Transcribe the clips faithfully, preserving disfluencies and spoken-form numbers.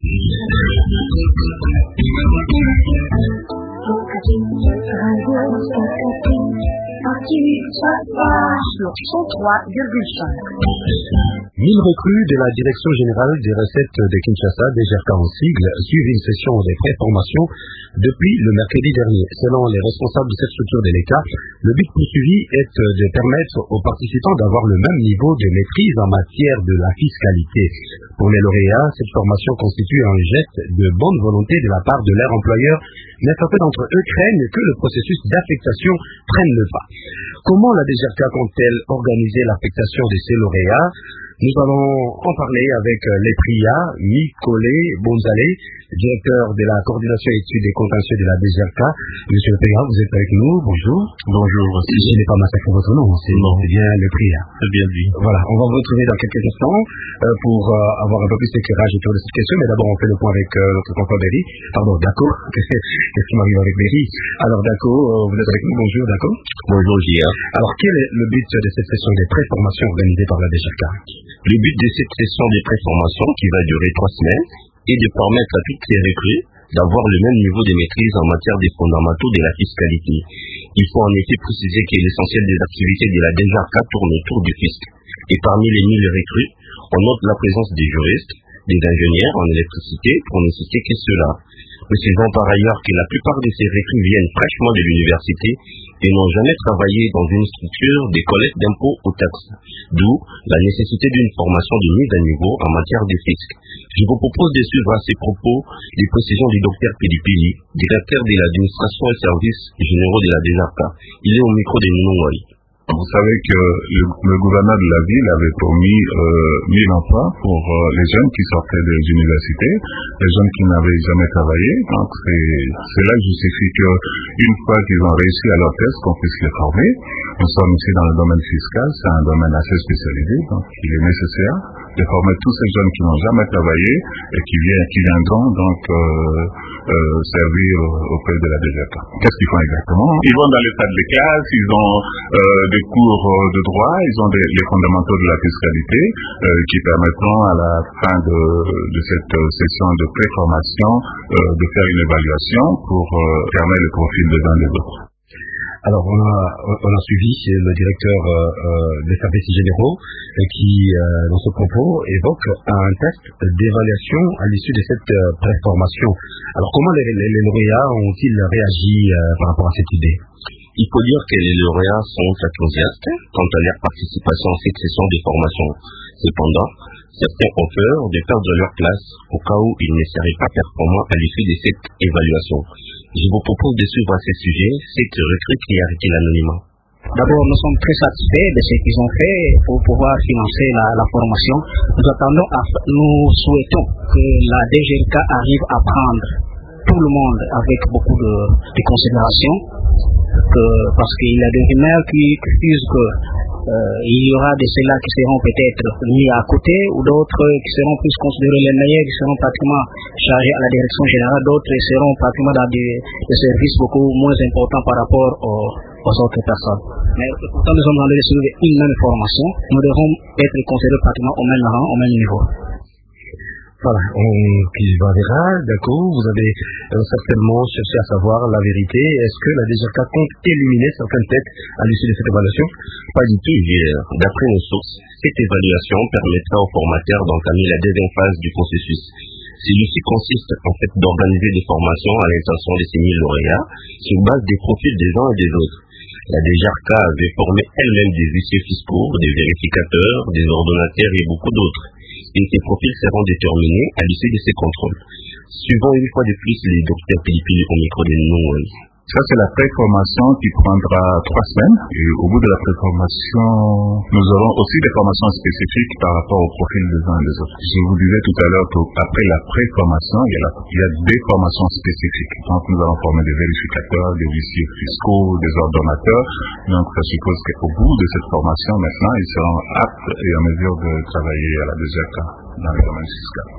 Mille recrues de la Direction générale des recettes de Kinshasa, D G R K en sigle, suivent une session des préformations depuis le mercredi dernier. Selon les responsables de cette structure de l'État, le but poursuivi est de permettre aux participants d'avoir le même niveau de maîtrise en matière de la fiscalité. Pour les lauréats, cette formation constitue un geste de bonne volonté de la part de leur employeur, mais certains d'entre eux craignent que le processus d'affectation prenne le pas. Comment la D G R K compte-t-elle organiser l'affectation de ces lauréats? Nous allons en parler avec l'EPRIA, Mikole Bonzale, directeur de la coordination études et contentieux de la D G R K. Monsieur l'EPRIA, vous êtes avec nous, bonjour. Bonjour. Si je n'ai pas massacré votre nom, c'est bien l'EPRIA. C'est bien dit. Voilà, on va vous retrouver dans quelques instants euh, pour euh, avoir un peu plus d'éclairage autour de cette question, mais d'abord on fait le point avec euh, notre confrère Berry. Pardon, Dako. Qu'est-ce qui m'arrive avec Berry? Alors Dako, euh, vous êtes avec nous, bonjour Dako. Bonjour J R. Alors quel est le but de cette session des préformations organisées par la D G R K? Le but de cette session des préformations, qui va durer trois semaines, est de permettre à toutes les recrues d'avoir le même niveau de maîtrise en matière des fondamentaux de la fiscalité. Il faut en effet préciser que l'essentiel des activités de la D G R K tourne autour du fisc. Et parmi les mille recrues, on note la présence des juristes, des ingénieurs en électricité, pour ne citer que cela. Précisons par ailleurs que la plupart de ces recrues viennent fraîchement de l'université et n'ont jamais travaillé dans une structure de collecte d'impôts ou taxes, d'où la nécessité d'une formation de mise à niveau en matière de fisc. Je vous propose de suivre à ces propos les précisions du docteur Pilipili, directeur de l'administration et services généraux de la D G R K. Il est au micro de Nounou. Vous savez que le, le gouverneur de la ville avait promis euh, mille emplois pour euh, les jeunes qui sortaient des universités, les jeunes qui n'avaient jamais travaillé. Donc c'est, cela justifie qu'une fois qu'ils ont réussi à leur test, qu'on puisse les former. Nous sommes ici dans le domaine fiscal, c'est un domaine assez spécialisé, donc il est nécessaire de former tous ces jeunes qui n'ont jamais travaillé et qui, viennent, qui viendront donc euh, euh, servir auprès de la D G R K. Qu'est-ce qu'ils font exactement? Ils vont dans les salles de classe, ils ont euh, des cours de droit, ils ont des, les fondamentaux de la fiscalité euh, qui permettront à la fin de, de cette session de préformation euh, de faire une évaluation pour euh, fermer le profil des uns des autres. Alors on a, on a suivi le directeur euh, des services généraux euh, qui, euh, dans ce propos, évoque un test d'évaluation à l'issue de cette euh, préformation. Alors comment les, les, les lauréats ont-ils réagi euh, par rapport à cette idée? Il faut dire que les lauréats sont enthousiastes quant à leur participation à cette session de formation. Cependant, certains ont peur de perdre leur place au cas où ils ne seraient pas performants à l'issue de cette évaluation. Je vous propose de suivre à ce sujet cette recrue qui a arrêté l'anonymat. D'abord, nous sommes très satisfaits de ce qu'ils ont fait pour pouvoir financer la, la formation. Nous attendons, à, nous souhaitons que la D G R K arrive à prendre tout le monde avec beaucoup de, de considération, que, parce qu'il y a des rumeurs qui disent que euh, il y aura de ceux-là qui seront peut-être mis à côté, ou d'autres qui seront plus considérés les meilleurs, qui seront pratiquement chargés à la direction générale, d'autres seront pratiquement dans des, des services beaucoup moins importants par rapport aux, aux autres personnes. Mais pourtant, nous sommes en train de suivre une même formation, nous devons être considérés pratiquement au même rang, au même niveau. Voilà, on qui va verra, d'accord, vous avez euh, certainement cherché à savoir la vérité. Est-ce que la D G R K compte éliminer certaines têtes à l'issue de cette évaluation? Pas du tout, d'après nos sources, cette évaluation permettra aux formateurs d'entamer la deuxième phase du processus. Celui-ci consiste en fait d'organiser des formations à l'intention de ces mille lauréats sur base des profils des uns et des autres. La D G R K avait formé elle-même des huissiers fiscaux, des vérificateurs, des ordonnateurs et beaucoup d'autres. Et ces profils seront déterminés à l'issue de ces contrôles. Suivant une fois de plus les docteurs Pilipili au micro de Nounou. Ça, c'est la préformation qui prendra trois semaines. Et au bout de la préformation, nous aurons aussi des formations spécifiques par rapport au profil des uns et des autres. Je vous disais tout à l'heure qu'après la préformation, il y a, la, il y a des formations spécifiques. Donc, nous allons former des vérificateurs, des huissiers fiscaux, des ordonnateurs. Donc, ça suppose qu'au bout de cette formation, maintenant, ils seront aptes et en mesure de travailler à la D G R K dans le domaine fiscal.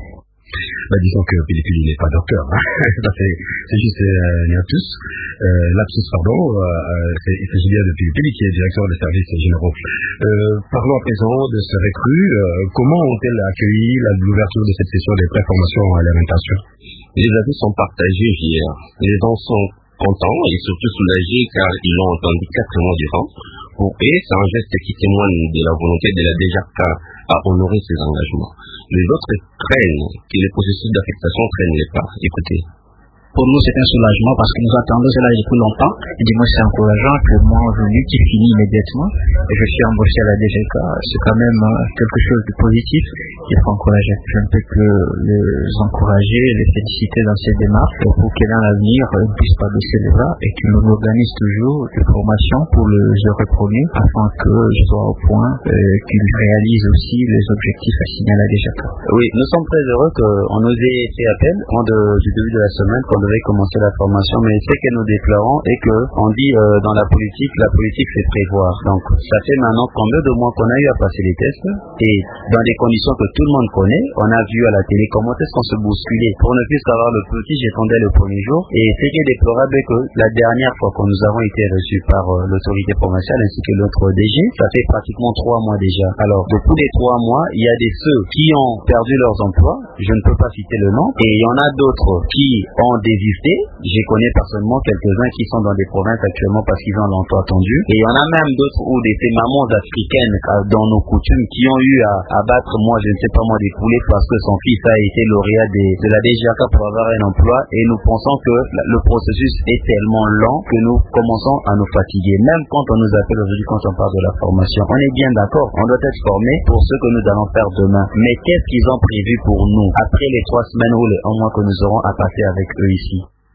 Bah, disons que Pellicule, il n'est pas docteur. Hein. c'est, c'est juste euh, Niatus. Euh, lapsus, pardon. Euh, c'est, il s'agit bien de Pellicule, qui est directeur des services généraux. Euh, parlons à présent de ce recrue. Euh, comment ont-elles accueilli la, l'ouverture de cette session des préformations à l'alimentation? Les avis sont partagés hier. Les gens sont contents et surtout soulagés car ils l'ont entendu quatre mois durant. Pour eux, c'est un geste qui témoigne de la volonté de la D G A C A à honorer ses engagements. Les autres craignent que les processus d'affectation traînent les pas. Écoutez. Pour nous, c'est un soulagement parce que nous attendons cela depuis longtemps. Et du moins, c'est encourageant que moi, venu, qui finit immédiatement, et je suis embauché à la D G K. C'est quand même quelque chose de positif qu'il faut encourager. Je ne peux que les encourager, les féliciter dans ces démarches pour que dans l'avenir, ils ne puissent pas baisser les bras et qu'ils nous organisent toujours des formations pour les heureux premiers afin que je sois au point et qu'ils réalisent aussi les objectifs assignés à la D G K. Oui, nous sommes très heureux qu'on nous ait fait appel au du début de la semaine, qu'on devait commencer la formation, mais ce que nous déplorons est que on dit euh, dans la politique, la politique c'est prévoir. Donc ça fait maintenant combien de mois qu'on a eu à passer les tests et dans des conditions que tout le monde connaît, on a vu à la télé comment est-ce qu'on se bousculait pour ne plus savoir le petit, j'attendais le premier jour. Et ce qui est déplorable est que la dernière fois que nous avons été reçus par euh, l'autorité provinciale ainsi que l'autre D G, ça fait pratiquement trois mois déjà. Alors depuis les trois mois, il y a des ceux qui ont perdu leurs emplois, je ne peux pas citer le nom, et il y en a d'autres qui ont désisté. Je connais personnellement quelques-uns qui sont dans des provinces actuellement parce qu'ils ont l'emploi attendu. Et il y en a même d'autres où des ces mamans africaines dans nos coutumes qui ont eu à, à battre, moi je ne sais pas moi, des poulets parce que son fils a été lauréat de, de la D G A C A pour avoir un emploi. Et nous pensons que la, le processus est tellement lent que nous commençons à nous fatiguer. Même quand on nous appelle aujourd'hui, quand on parle de la formation, on est bien d'accord, on doit être formé pour ce que nous allons faire demain. Mais qu'est-ce qu'ils ont prévu pour nous après les trois semaines ou les un mois que nous aurons à passer avec eux ici?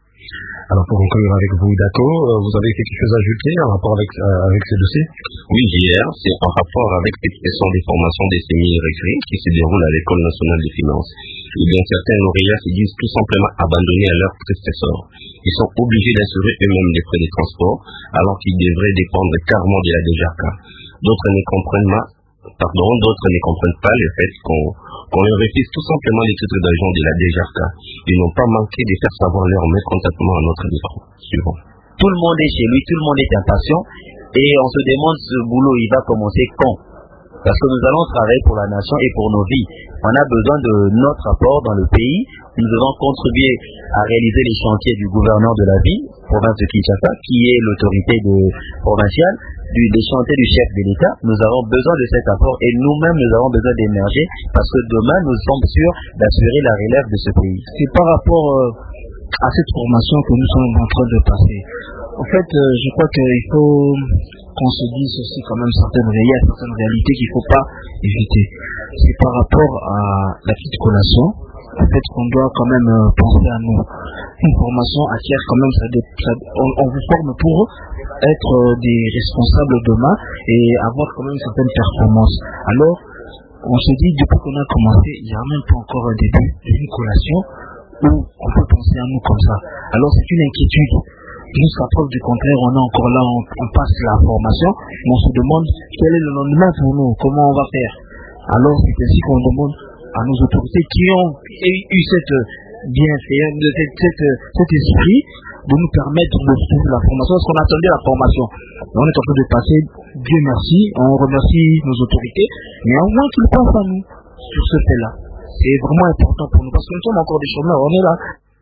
Alors pour conclure avec vous, Dato, vous avez quelque chose à ajouter en rapport avec, euh, avec ces dossiers? Oui, hier, c'est en rapport avec l'expression des formations des semi-recrues qui se déroulent à l'École nationale des finances. Et bien certains lauréats se disent tout simplement abandonnés à leurs prédécesseurs. Ils sont obligés d'assurer eux-mêmes les frais de transport alors qu'ils devraient dépendre carrément de la D G A C A. D'autres ne comprennent pas Pardon, d'autres ne comprennent pas le fait qu'on, qu'on leur refuse tout simplement les titres d'argent de la D G A C A. Ils n'ont pas manqué de faire savoir leur mécontentement à notre micro. Suivant. Tout le monde est chez lui, tout le monde est impatient et on se demande ce boulot il va commencer quand. Parce que nous allons travailler pour la nation et pour nos vies. On a besoin de notre apport dans le pays. Nous devons contribuer à réaliser les chantiers du gouverneur de la ville, province de Kinshasa, qui est l'autorité de, provinciale, du, des chantiers du chef de l'État. Nous avons besoin de cet apport et nous-mêmes nous avons besoin d'émerger parce que demain nous sommes sûrs d'assurer la relève de ce pays. C'est par rapport euh, à cette formation que nous sommes en train de passer. En fait, euh, je crois qu'il faut qu'on se dise aussi quand même certaines réalités, certaines réalités qu'il ne faut pas éviter. C'est par rapport à la petite collation, en fait, qu'on doit quand même euh, penser à nous. Une formation acquiert quand même, ça, ça, on, on vous forme pour être euh, des responsables demain et avoir quand même certaines performances. Alors, on se dit, depuis qu'on a commencé, il n'y a même pas encore un début d'une collation où on peut penser à nous comme ça. Alors, c'est une inquiétude. Jusqu'à preuve du contraire, on est encore là, on, on passe la formation, mais on se demande quel est le lendemain pour nous, comment on va faire. Alors c'est ainsi qu'on demande à nos autorités qui ont eu cette bienfaisance, cette, cette, cet esprit de nous permettre de suivre la formation, parce qu'on attendait la formation. On est en train de passer, Dieu merci, on remercie nos autorités, mais au moins qu'ils pensent à nous sur ce fait-là. C'est vraiment important pour nous, parce que nous sommes encore des chômeurs, on est là.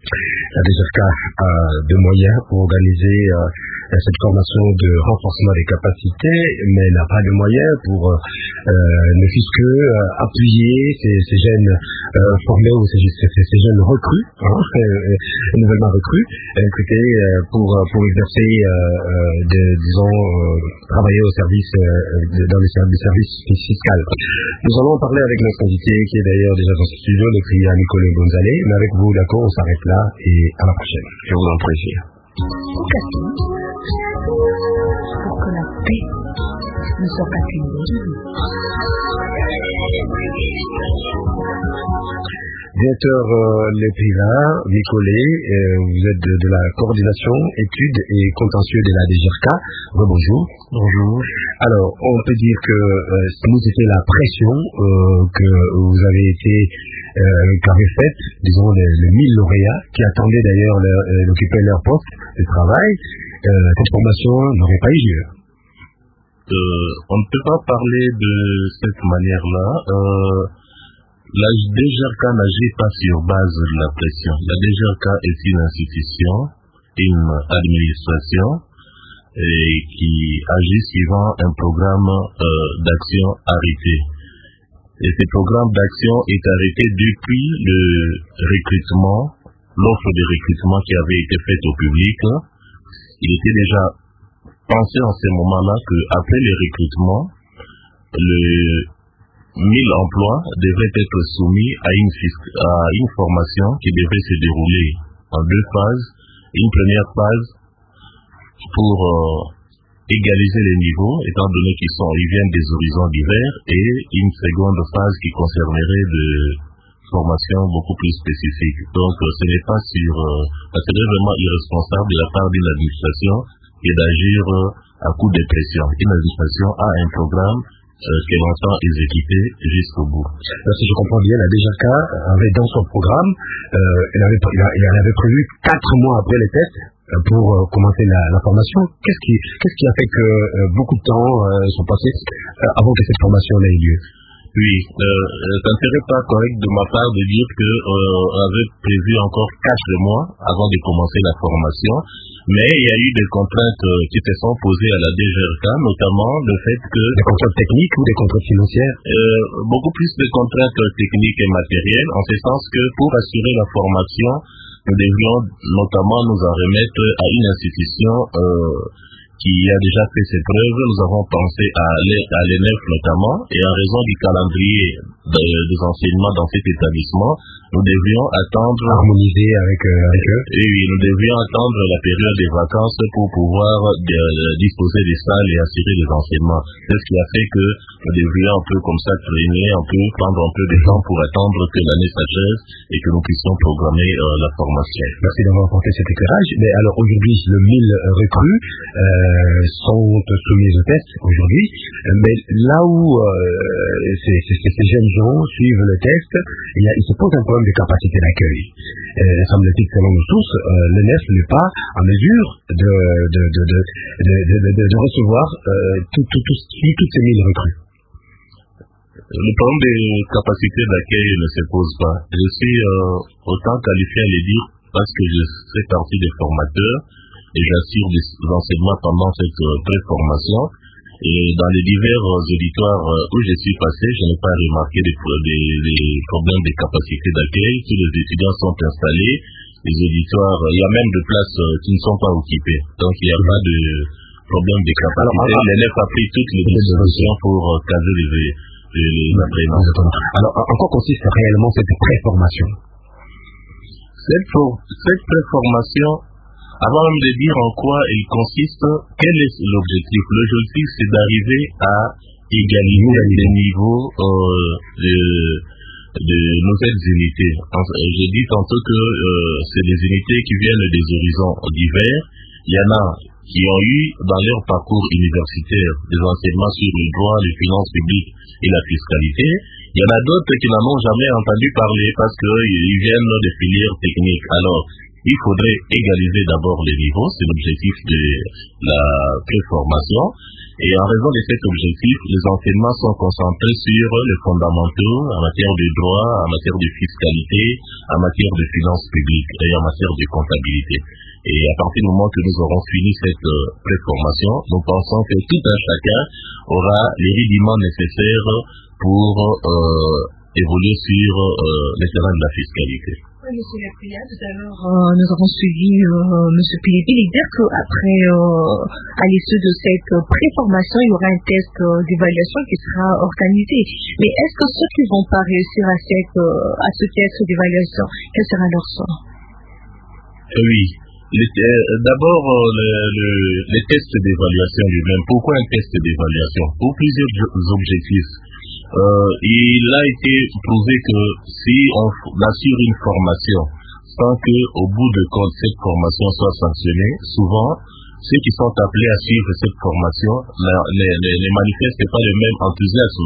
La D G A C A a des moyens pour organiser euh, cette formation de renforcement des capacités, mais n'a pas de moyens pour euh, ne fût-ce que euh, appuyer ces, ces jeunes euh, formés ou ces, ces, ces jeunes recrues, hein, euh, nouvellement recrues, écoutez, euh, pour, pour exercer, euh, euh, de, disons, euh, travailler au service, euh, de, dans les services, services fiscaux. Nous allons parler avec notre invité, qui est d'ailleurs déjà dans ce studio, le crier Nicolas Gonzalez, mais avec vous, d'accord, on s'arrête là. Et à la prochaine. Je vous en prie. Pour que la paix ne soit pas qu'une dérive. Directeur euh, Lepila, Nicolas, euh, vous êtes de, de la coordination, études et contentieux de la D G A C A. Bonjour. Bonjour. Alors, on peut dire que euh, nous c'était la pression euh, que vous avez été euh, qu'avaient fait, disons, les, les mille lauréats qui attendaient d'ailleurs leur, euh, d'occuper leur poste de travail. Euh, cette formation n'aurait pas eu lieu. Euh, on ne peut pas parler de cette manière-là. Euh, la D G R K n'agit pas sur base de la pression. La D G R K est une institution, une administration et qui agit suivant un programme euh, d'action arrêté. Et ce programme d'action est arrêté depuis le recrutement, l'offre de recrutement qui avait été faite au public. Il était déjà pensé en ce moment-là qu'après le recrutement, les mille emplois devraient être soumis à une, à une formation qui devrait se dérouler en deux phases. Une première phase pour euh, égaliser les niveaux, étant donné qu'ils sont, ils viennent des horizons divers, et une seconde phase qui concernerait de formations beaucoup plus spécifiques. Donc, euh, ce n'est pas sur, euh, ça serait vraiment irresponsable de la part d'une administration et d'agir euh, à coup de pression. Une administration a un programme euh, qu'elle entend exécuter jusqu'au bout. Alors, si je comprends bien, la D G R K avait dans son programme, euh, elle, avait, elle avait prévu quatre mois après les tests pour euh, commencer la, la formation. Qu'est-ce qui, qu'est-ce qui a fait que euh, beaucoup de temps euh, sont passés euh, avant que cette formation ait lieu? Oui, euh, ça ne serait pas correct de ma part de dire que euh, on avait prévu encore quatre mois avant de commencer la formation, mais il y a eu des contraintes euh, qui se sont posées à la D G R K, notamment le fait que... Des contraintes techniques ou des contraintes financières? euh, Beaucoup plus de contraintes techniques et matérielles, en ce sens que pour assurer la formation, nous devions notamment nous en remettre à une institution euh, qui a déjà fait ses preuves. Nous avons pensé à l'E N F notamment, et en raison du calendrier de, des enseignements dans cet établissement, nous devions attendre... Harmoniser avec, euh, avec eux. Et oui, nous devions attendre la période des vacances pour pouvoir de, de disposer des salles et assurer les enseignements. C'est ce qui a fait que nous devions un peu comme ça traîner, un peu, prendre un peu de temps pour attendre que l'année s'achève et que nous puissions programmer euh, la formation. Merci d'avoir apporté cet éclairage. Mais alors aujourd'hui, le mille recrues euh, sont soumis au test aujourd'hui. Mais là où euh, ces, ces, ces jeunes gens suivent le test, il, y a, il se pose un problème de capacité d'accueil. Euh, semble-t-il, selon nous tous, euh, l'E N F n'est pas en mesure de, de, de, de, de, de, de, de recevoir euh, tout, tout, tout, toutes ces mille recrues. Le problème de capacité d'accueil ne se pose pas. Je suis euh, autant qualifié à le dire parce que je fais partie des formateurs et j'assure des enseignements pendant cette euh, pré-formation. Et dans les divers auditoires où je suis passé, je n'ai pas remarqué des, des, des problèmes de capacité d'accueil. Tous les étudiants sont installés. Les auditoires, il y a même des places qui ne sont pas occupées. Donc il n'y a pas de problème de capacité. L'E N F a pris toutes les dispositions pour caser les, les, les apprenants. Alors, en quoi consiste réellement cette pré-formation? Cette, cette pré-formation, avant même de dire en quoi il consiste, quel est l'objectif? L'objectif, c'est d'arriver à égaliser les niveaux euh, de, de nouvelles unités. J'ai dit tantôt que euh, c'est des unités qui viennent des horizons divers. Il y en a qui ont eu dans leur parcours universitaire des enseignements sur le droit, les finances publiques et la fiscalité. Il y en a d'autres qui n'en ont jamais entendu parler parce qu'ils viennent des filières techniques. Alors, il faudrait égaliser d'abord les niveaux, c'est l'objectif de la pré-formation. Et en raison de cet objectif, les enseignements sont concentrés sur les fondamentaux en matière de droit, en matière de fiscalité, en matière de finances publiques et en matière de comptabilité. Et à partir du moment que nous aurons fini cette euh, pré-formation, nous pensons que tout un chacun aura les rudiments nécessaires pour euh, évoluer sur euh, le terrain de la fiscalité. Oui, monsieur Lapria, tout à l'heure, euh, nous avons suivi euh, monsieur Philippe. Il dire qu'après, euh, à l'issue de cette pré-formation, il y aura un test euh, d'évaluation qui sera organisé. Mais est-ce que ceux qui ne vont pas réussir à, cette, euh, à ce test d'évaluation, quel sera leur sort? Oui. D'abord, le, le, les tests d'évaluation lui-même. Pourquoi un test d'évaluation? Pour plusieurs objectifs. Euh, il a été prouvé que si on assure une formation sans que, au bout de compte, cette formation soit sanctionnée, souvent, ceux qui sont appelés à suivre cette formation ne, ne, ne, ne manifestent pas le même enthousiasme.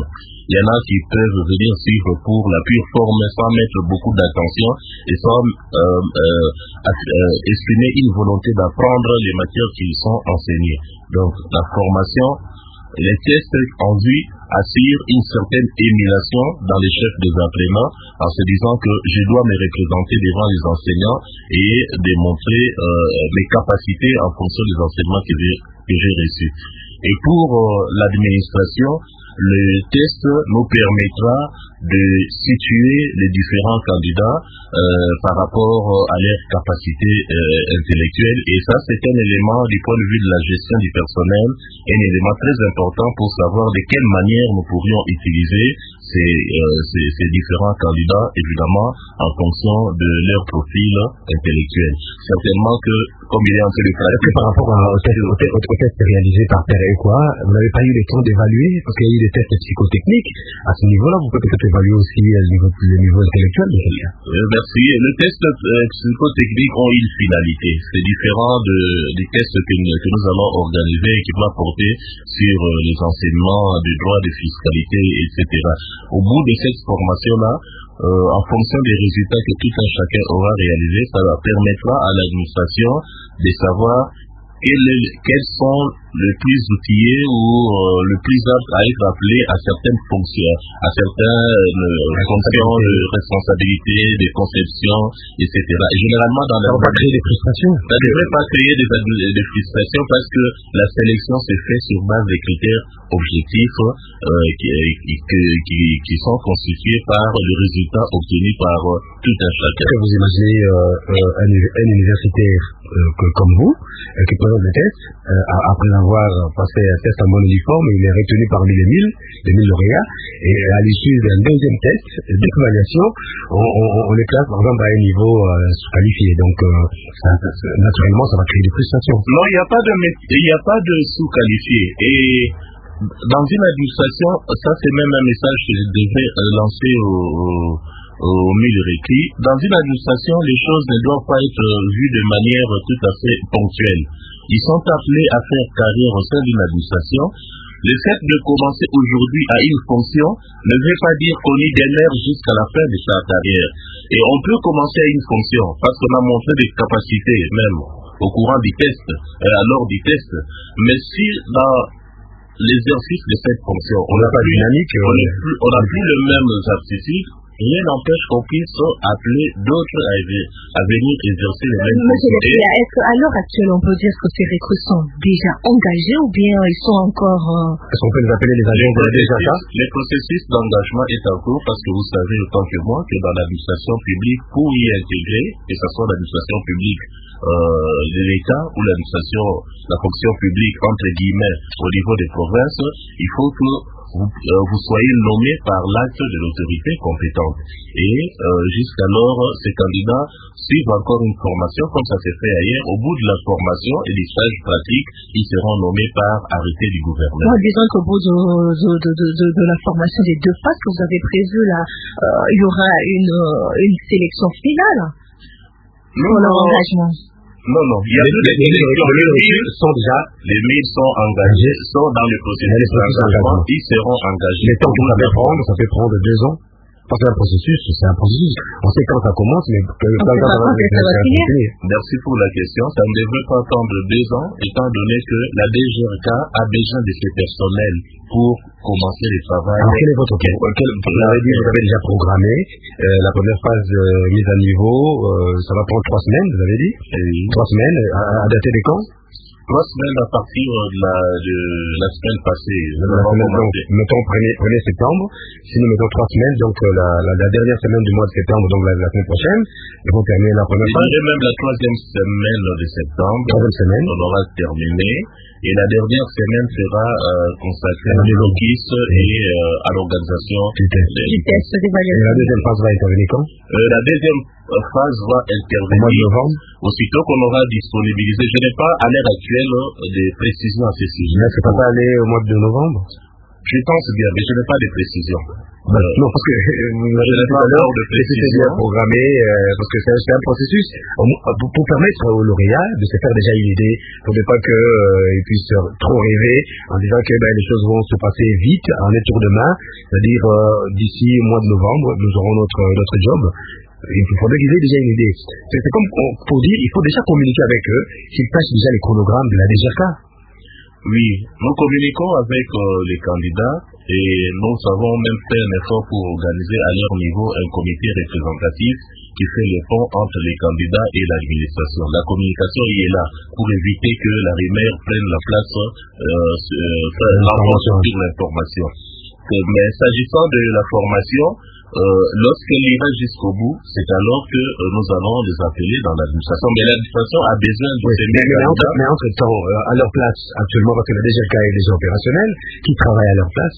Il y en a qui peuvent venir suivre pour la pure forme sans mettre beaucoup d'attention et sans euh, euh, euh, exprimer une volonté d'apprendre les matières qui sont enseignées. Donc la formation, les tests en vue assurent une certaine émulation dans les chefs des apprenants en se disant que je dois me représenter devant les enseignants et démontrer euh, mes capacités en fonction des enseignements que j'ai, que j'ai reçus. Et pour euh, l'administration, le test nous permettra de situer les différents candidats euh, par rapport à leurs capacités euh, intellectuelles. Et ça, c'est un élément du point de vue de la gestion du personnel, un élément très important pour savoir de quelle manière nous pourrions utiliser ces, euh, ces, ces différents candidats, évidemment, en fonction de leur profil intellectuel. Certainement que, comme il est en train de faire... Est-ce que par rapport au test, au test, au test réalisé par Père et quoi, vous n'avez pas eu le temps d'évaluer, parce qu'il y a eu des tests psychotechniques, à ce niveau-là, vous pouvez peut-être évaluer aussi le niveau, le niveau intellectuel de quelqu'un. Euh, merci. Le test euh, psychotechnique ont une finalité. C'est différent de, des tests que, que nous allons organiser et qui vont porter sur euh, les enseignements du droit de fiscalité, et cetera. Au bout de cette formation-là, euh, en fonction des résultats que tout un chacun aura réalisé, ça permettra à l'administration de savoir Quels, quels sont les plus outillés ou euh, le plus aptes à être appelés à certaines fonctions, à certaines euh, fonctions de responsabilité, de conception, et cetera. Et généralement, dans la... Ça ne va pas créer des frustrations. Ça ne devrait pas créer des, des frustrations parce que la sélection se fait sur base des critères objectifs euh, qui, qui, qui, qui sont constitués par le résultat obtenu par euh, tout un chacun. Est-ce que vous imaginez euh, euh, un, un universitaire euh, que, comme vous, euh, qui présente le test, euh, après avoir passé un test en bonne uniforme, il est retenu parmi les mille, les mille lauréats, et à l'issue d'un deuxième test d'évaluation, on, on, on les classe par exemple à un niveau euh, sous-qualifié. Donc, euh, ça, ça, naturellement, ça va créer des frustrations. Non, il n'y a pas de, il n'y a pas de sous-qualifié. Et dans une administration, ça c'est même un message que je devais lancer au, au, au milieu écrit. Dans une administration, les choses ne doivent pas être vues de manière tout à fait ponctuelle. Ils sont appelés à faire carrière au sein d'une administration. Le fait de commencer aujourd'hui à une fonction ne veut pas dire qu'on y demeure jusqu'à la fin de sa carrière. Et on peut commencer à une fonction parce qu'on a montré des capacités même au courant du test, euh, lors du test. Mais si dans l'exercice de cette fonction, on n'a pas dynamique, on n'a plus, on a plus les mêmes aptitudes, rien n'empêche qu'on puisse appeler d'autres à, à venir exercer les mêmes fonctions. Est-ce qu'à l'heure actuelle, on peut dire que ces recrues sont déjà engagés ou bien ils sont encore... Euh... Est-ce qu'on peut les appeler les agents de la D G A C A? Le processus d'engagement est en cours parce que vous savez autant que moi que dans l'administration publique, pour y intégrer, que ce soit l'administration publique euh, de l'État ou l'administration, la fonction publique entre guillemets au niveau des provinces, il faut que Vous, euh, vous soyez nommé par l'acte de l'autorité compétente. Et euh, jusqu'alors, ces candidats suivent encore une formation, comme ça s'est fait ailleurs. Au bout de la formation et des stages pratiques, ils seront nommés par arrêté du gouvernement. Moi, disons qu'au bout de, de, de, de, de la formation des deux phases que vous avez prévues, là, euh, il y aura une, une sélection finale non, pour leur non. engagement. Non, non, il y a les, plus de les, les, les mille sont déjà, les mille sont engagés, sont dans le processus d'engagement, ils seront engagés. Les temps que ça peut prendre, ça peut prendre deux ans. Parce que un processus, c'est un processus. On sait quand ça commence, mais quand ça va finir. Merci pour la question. Ça ne devrait pas attendre deux ans, étant donné que la D G R C A a besoin de ses personnels pour commencer les travaux. Alors, quel est votre quel, quel, Vous l'avez dit, vous avez déjà programmé euh, la première phase euh, mise à niveau. Euh, ça va prendre trois semaines, vous avez dit. Oui. Trois semaines, à, à dater des quand? Trois semaines à partir de la, de la semaine passée. La semaine, donc, mettons premier septembre. Si nous mettons trois semaines, donc la, la, la dernière semaine du mois de septembre, donc la, la semaine prochaine, ils vont terminer la première phase. Et même la troisième semaine de septembre, troisième semaine, on aura terminé. Et la dernière semaine sera euh, consacrée à l'I S et euh, à l'organisation du test. Du test d'évaluation. Et la deuxième phase va intervenir quand? euh, La deuxième phase va intervenir au mois de novembre. Aussitôt qu'on aura disponibilisé. Je n'ai pas à l'heure actuelle des précisions à ce sujet. Mais est-ce que ça va aller au mois de novembre? Je pense bien, mais je n'ai pas de précisions. Ben, euh, non, parce que vous avez dit tout à l'heure, c'est bien programmé, euh, parce que c'est un processus pour, pour permettre aux lauréats de se faire déjà une idée. Il ne faudrait pas qu'ils euh, puissent trop rêver en disant que ben, les choses vont se passer vite, en un tour de main, c'est-à-dire euh, d'ici au mois de novembre, nous aurons notre, notre job. Il faudrait qu'ils aient déjà une idée. C'est comme pour dire, il faut déjà communiquer avec eux, qu'ils sachent déjà les chronogrammes de la D G R C A. Oui, nous communiquons avec euh, les candidats et nous avons même fait un effort pour organiser à leur niveau un comité représentatif qui fait le pont entre les candidats et l'administration. La communication y est là pour éviter que la rumeur prenne la place euh, sur l'information. Mais s'agissant de la formation, Euh, lorsqu'elle ira jusqu'au bout, c'est alors que euh, nous allons les appeler dans l'administration. Mais l'administration a besoin de oui, ces mais, mais, entre, mais entre temps, euh, à leur place, actuellement, parce que la D G R C A est déjà opérationnelle, qui travaille à leur place?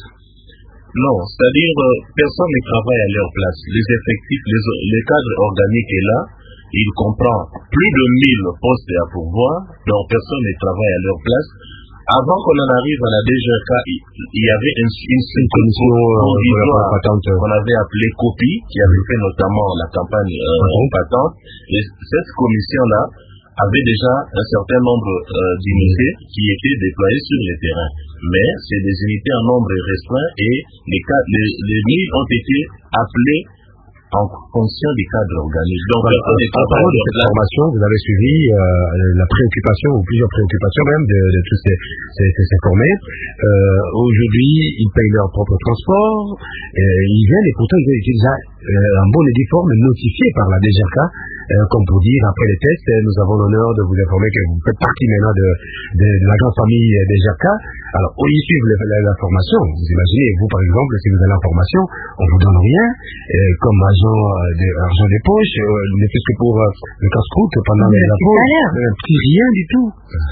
Non, c'est-à-dire euh, personne ne travaille à leur place. Les effectifs, les, les cadres organiques est là, il comprend plus de mille postes à pourvoir, donc personne ne travaille à leur place. Avant qu'on en arrive à la D G R C A, il y avait une, une, une commission provisoire qu'on avait appelée COPI, qui avait fait notamment la campagne euh, patente. Et cette commission-là avait déjà un certain nombre euh, d'unités qui étaient déployées sur le terrain. Mais c'est des unités en nombre restreint et les, les, les mille ont été appelés en fonction des cadres organiques. Donc, voilà, en parlant de cette formation, vous avez suivi euh, la préoccupation, ou plusieurs préoccupations même, de, de tous ces, ces, ces informés. Euh, Aujourd'hui, ils payent leur propre transport, euh, ils viennent et pourtant ils utilisent euh, un bon uniforme notifié par la D G R C A, euh, comme pour dire, après les tests, nous avons l'honneur de vous informer que vous faites partie maintenant de, de, de la grande famille D G R C A. Alors, au y suivre la, la formation, vous imaginez, vous par exemple, si vous avez la formation, on vous donne rien, euh, comme agent d'argent des poches, euh, ne fait que pour euh, le casse-croûte pendant la pause, un petit rien du tout.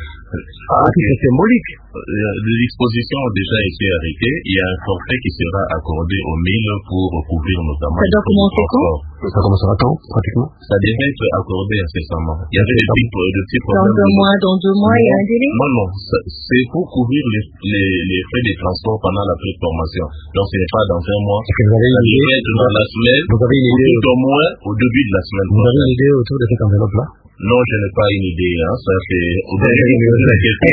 Ah, okay. C'est symbolique. Les dispositions ont déjà été arrêtées. Il y a un forfait qui sera accordé aux mille pour couvrir notamment. Ça doit commencer quand? Ça commencera quand, pratiquement? Ça devait être accordé incessamment. Il y avait des petits, de petits problèmes. Dans deux mois, dans deux mois, il y a un délai? Non, non. C'est pour couvrir les, les, les frais de transport pendant la pré-formation. Donc, ce n'est pas dans un mois. Est-ce que vous avez une idée? Ça devait être dans la semaine. Vous avez une idée? Tout au moins au début de la semaine. Vous avez une idée autour de cette enveloppe-là? Non, je n'ai pas une idée. Hein. Ça fait au début de la question.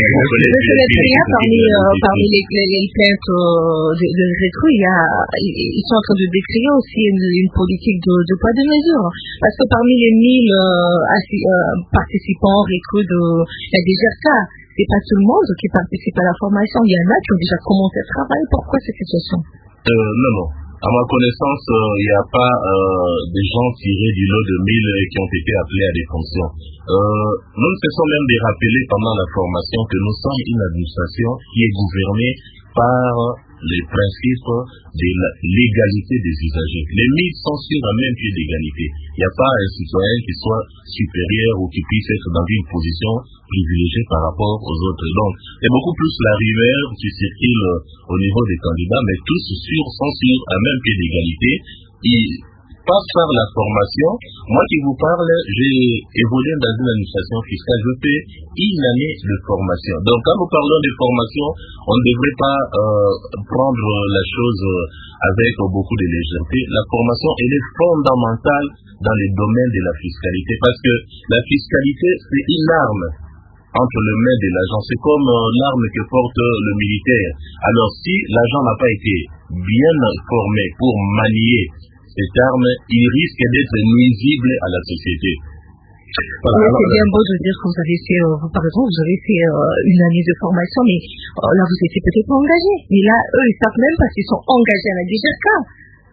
Parmi, euh, parmi les, les, les plaintes euh, de, de recrues, il y a, ils sont en train de décrire aussi une, une politique de, de poids de mesure. Parce que parmi les mille euh, assi, euh, participants recrues de la D G R C A, c'est pas tout le monde qui participe à la formation. Il y en a qui ont déjà commencé à travailler. Pourquoi cette situation? euh, Non, non. À ma connaissance, il euh, n'y a pas euh, des gens tirés du lot de mille qui ont été appelés à des fonctions. Euh, nous nous faisons même de rappeler pendant la formation que nous sommes une administration qui est gouvernée par les principes de la légalité des usagers. Les mille sont sur un même pied d'égalité. Il n'y a pas un citoyen qui soit supérieur ou qui puisse être dans une position privilégiée par rapport aux autres. Donc, c'est beaucoup plus la rumeur qui circule au niveau des candidats, mais tous sur, sont sur un même pied d'égalité. Ils passent par la formation. Moi qui vous parle, j'ai évolué dans une administration fiscale. Je fais une année de formation. Donc, quand nous parlons de formation, on ne devrait pas euh, prendre la chose avec beaucoup de légèreté. La formation, elle est fondamentale dans les domaines de la fiscalité, parce que la fiscalité, c'est une arme entre les mains de l'agent. C'est comme euh, l'arme que porte euh, le militaire. Alors, si l'agent n'a pas été bien formé pour manier cette arme, il risque d'être nuisible à la société. Voilà, oui, c'est bien beau de dire que vous avez fait, euh, par exemple, vous avez fait euh, une année de formation, mais euh, là, vous étiez peut-être pas engagé. Mais là, eux, ils savent même pas s'ils sont engagés à la D G R C A.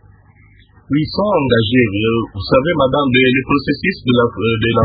Oui, ils sont engagés. Vous savez, madame, le, le processus de la, de la,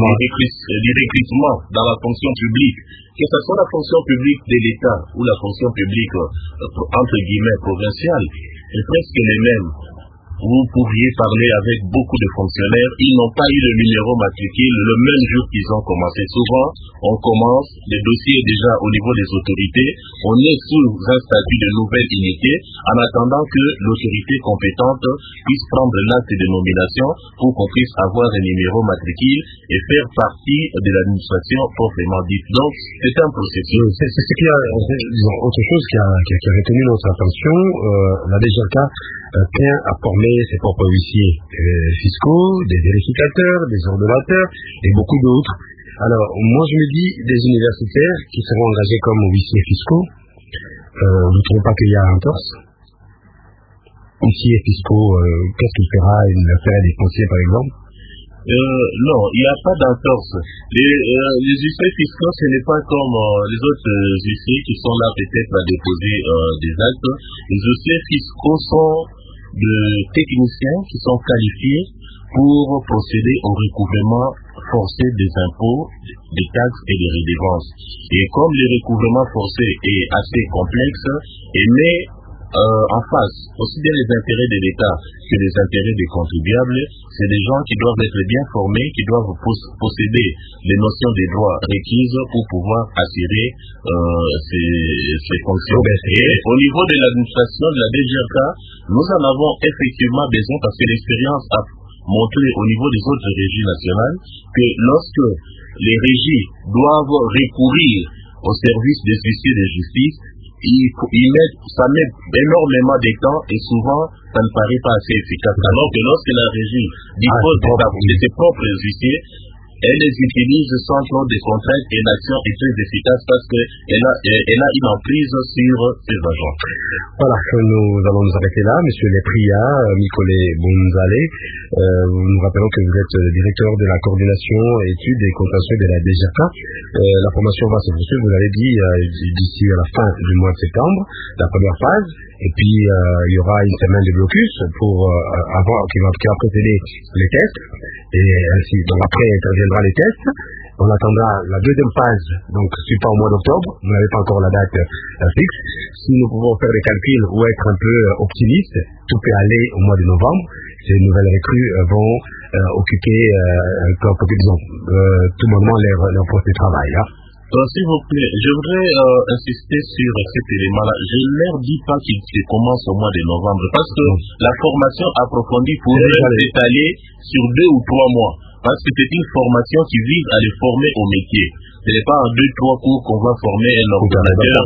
du recrutement dans la fonction publique, que ce soit la fonction publique de l'État ou la fonction publique, euh, entre guillemets, provinciale, est presque les mêmes. Vous pourriez parler avec beaucoup de fonctionnaires, ils n'ont pas eu le numéro matricule le même jour qu'ils ont commencé. Souvent, on commence, les dossiers déjà au niveau des autorités, on est sous un statut de nouvelle unité, en attendant que l'autorité compétente puisse prendre l'acte de nomination pour qu'on puisse avoir un numéro matricule et faire partie de l'administration proprement dite. Donc, c'est un processus. C'est ce qui a, disons, autre chose qui a, qui a, qui a retenu notre attention, euh, la D G R C A euh, tient à former ses propres huissiers euh, fiscaux, des vérificateurs, des ordonnateurs et beaucoup d'autres. Alors, moi je me dis, des universitaires qui seront engagés comme huissiers fiscaux, euh, vous ne trouvez pas qu'il y a un torse? Huissiers fiscaux, euh, qu'est-ce qu'il fera? Il fera des fonciers par exemple? Euh, non, il n'y a pas d'entorse. Les, euh, les huissiers fiscaux, ce n'est pas comme euh, les autres euh, huissiers qui sont là peut-être à déposer euh, des actes. Les huissiers fiscaux sont de techniciens qui sont qualifiés pour procéder au recouvrement forcé des impôts, des taxes et des redevances. Et comme le recouvrement forcé est assez complexe et met euh, en face aussi bien les intérêts de l'État que les intérêts des contribuables, c'est des gens qui doivent être bien formés, qui doivent posséder les notions des droits requises pour pouvoir assurer euh, ces, ces fonctions. Et au niveau de l'administration de la D G R C A, nous en avons effectivement besoin parce que l'expérience a montré au niveau des autres régies nationales que lorsque les régies doivent recourir au service des huissiers de justice, ils, ils mettent, ça met énormément de temps et souvent ça ne paraît pas assez efficace. Alors que lorsque la régie dispose ah, de, de ses propres huissiers, elle les utilise sans trop de contraintes et l'action est très efficace parce qu'elle a, elle a une emprise sur ses agents. Voilà, nous allons nous arrêter là. Monsieur Lepria, Mikole Bonzale, euh, nous rappelons que vous êtes directeur de la coordination études et contentieux de la D G R C A. Euh, la formation va se poursuivre, vous l'avez dit, euh, d'ici à la fin du mois de septembre, la première phase. Et puis, euh, il y aura une semaine de blocus pour euh, avoir, qui va, qui va précéder les tests. Et ainsi, donc après interviendra les tests. On attendra la deuxième phase, donc suite pas au mois d'octobre. Vous n'avez pas encore la date euh, fixe. Si nous pouvons faire des calculs ou être un peu euh, optimistes, tout peut aller au mois de novembre. Ces nouvelles recrues euh, vont euh, occuper, euh, comme, comme disons, euh, tout bonnement leur, leur poste de travail. Hein. Euh, S'il vous plaît, je voudrais euh, insister sur cet élément-là. Je ne leur dis pas qu'il commence au mois de novembre, parce que mmh. la formation approfondie pourrait s'étaler sur deux ou trois mois, parce que c'est une formation qui vise à les former au métier. Ce n'est pas en deux, trois cours qu'on va former un ordinateur.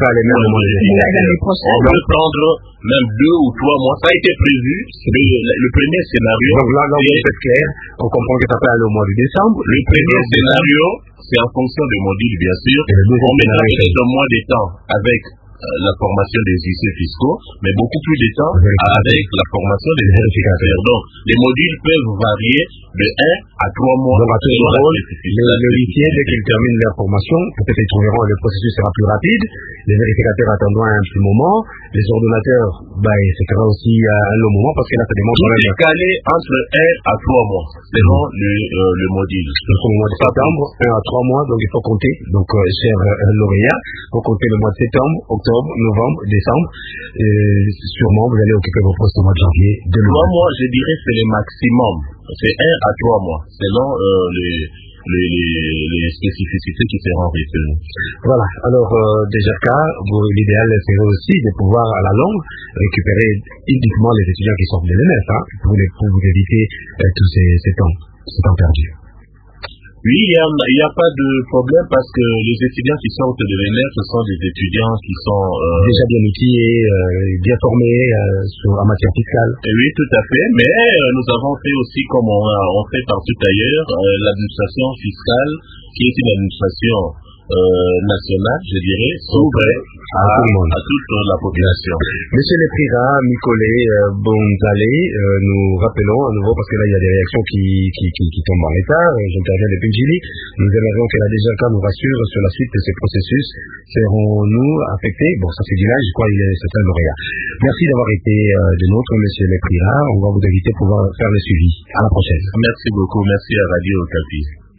On peut prendre même deux ou trois mois. Ça a été prévu. Le, le premier scénario. Donc là, là, c'est clair. On comprend que ça peut aller au mois de décembre. Le premier scénario, c'est en fonction des modules, bien sûr. On mettra peut-être un mois de temps avec la formation des huissiers fiscaux, mais beaucoup plus de temps avec la formation des vérificateurs. Donc, les modules peuvent varier de un à trois mois. Donc, à tout rôle, les huissiers, dès qu'ils terminent leur formation, peut-être ils trouveront le processus sera plus rapide. Les vérificateurs attendront un petit moment. Les ordonnateurs, bah, ce sera aussi un long moment parce que là, ça demande tout est calé entre un à trois mois, selon mmh. le, euh, le module. Donc, au mois de septembre, un à trois mois, donc il faut compter. Donc, euh, cher euh, lauréat, il faut compter le mois de septembre, octobre, novembre, décembre. Et sûrement, vous allez occuper vos postes au mois de janvier. Trois mois, je dirais, c'est le maximum. C'est un à trois mois, selon euh, les, les, les, les spécificités qui seront retenues. Voilà. Alors, euh, D G R C A, l'idéal serait aussi de pouvoir, à la longue, récupérer uniquement les étudiants qui sortent de l'E N F, hein, pour, les, pour vous éviter euh, tous ces, ces temps, ces temps perdus. Oui, il n'y a, a pas de problème parce que les étudiants qui sortent de l'E N F, ce sont des étudiants qui sont euh, déjà bien outillés, euh, bien formés euh, sur, en matière fiscale. Et oui, tout à fait. Mais euh, nous avons fait aussi, comme on, a, on fait partout ailleurs, euh, l'administration fiscale, qui est une administration euh, nationale, je dirais, s'ouvre à, à, à toute la population. Monsieur Lepria, Mikole euh, Bonzale, euh, nous rappelons à nouveau, parce que là il y a des réactions qui, qui, qui, qui tombent en état, j'interviens depuis Gili, nous aimerions que la D G R C A nous rassure sur la suite de ces processus. Serons-nous affectés? Bon, ça c'est du là, je crois qu'il est certain lauréat. Merci d'avoir été euh, de nôtres, Monsieur Lepria. On va vous inviter à pouvoir faire le suivi. À la prochaine. Merci beaucoup, merci à Radio Okapi.